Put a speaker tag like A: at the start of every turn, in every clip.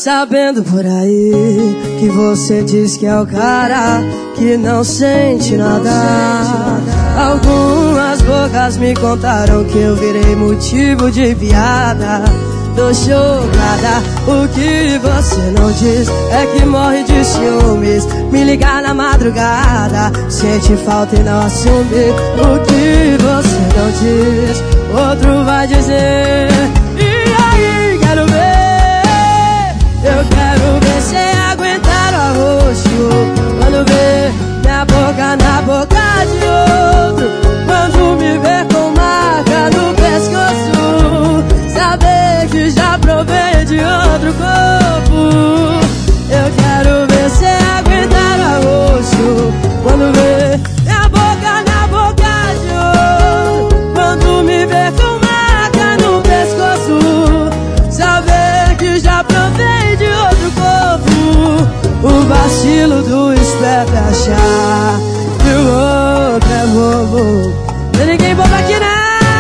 A: sabendo por aí que você diz que é o cara que não sente nada. Algumas bocas me contaram que eu virei motivo de piada. Tô chocada, o que você não diz é que morre de ciúmes. Me ligar na madrugada, sente falta e não assume. O que você não diz, outro vai dizer. E aí, quero ver, eu quero ver cê aguentar o arroxo quando vê minha boca na boca de outro. Quando me vê com marca no pescoço, saber que já provei de outro corpo. Eu quero ver cê aguentar o arroxo quando vê minha boca na boca de outro. Quando me vê com marca no pescoço, saber que já provei de outro corpo. O vacilo do esperto é achar que o outro é bobo. Tem ninguém bobo aqui, né?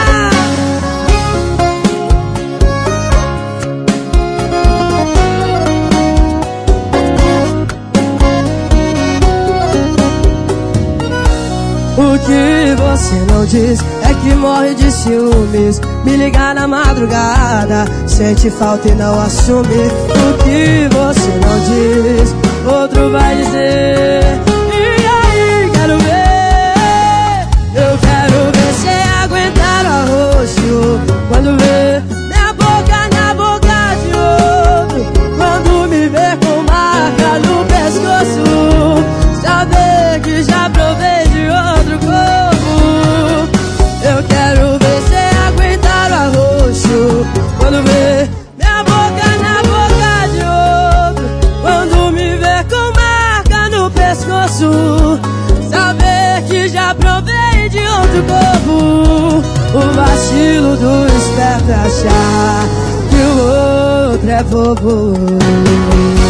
A: O que você não diz é que morre de ciúmes. Me ligar na madrugada, sente falta e não assume. O que você não diz, outro vai dizer. E aí, quero ver, eu quero ver cê aguentar o arroxo quando vê minha boca na boca de outro. Quando me vê com marca no pescoço, saber que já provei de outro corpo. Eu quero ver cê aguentar o arroxo quando vê minha boca na boca de outro. Quando me vê com marca no pescoço, saber que já provei de outro corpo. O vacilo do esperto é achar que o outro é bobo.